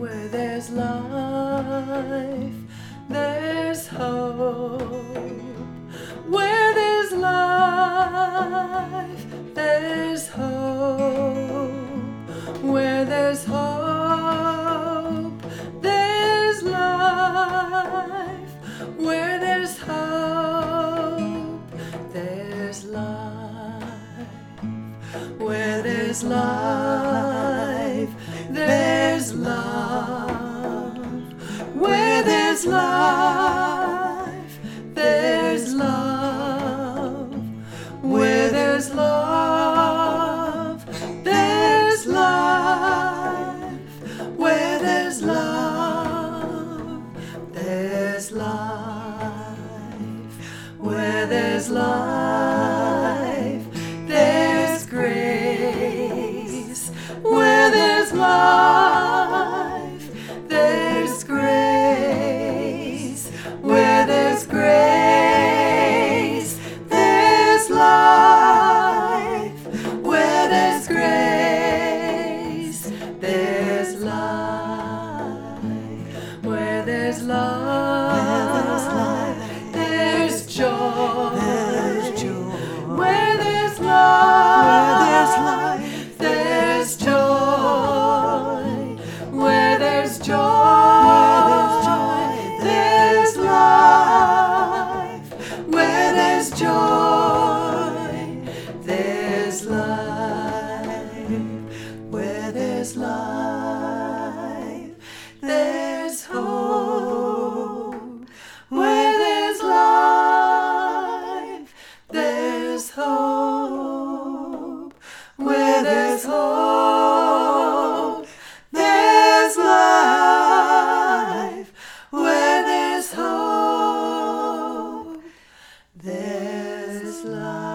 Where there's life, there's hope. Where there's life, there's hope. Where there's hope, there's life. Where there's hope, there's life. Where there's life, there's love. Where there's life, there's love. Where there's love, there's life. Where there's love, there's life. Where there's life, there's grace. Where there's life, there's grace. Where there's grace, there's life. Where there's grace, there's life. Where there's life, there's joy. Where there's life, there's joy. Where there's joy, there's life. Where there's joy, there's life. Where there's life, there's hope. Where there's life, there's hope. Where there's hope, there's life. Where there's hope, there's life.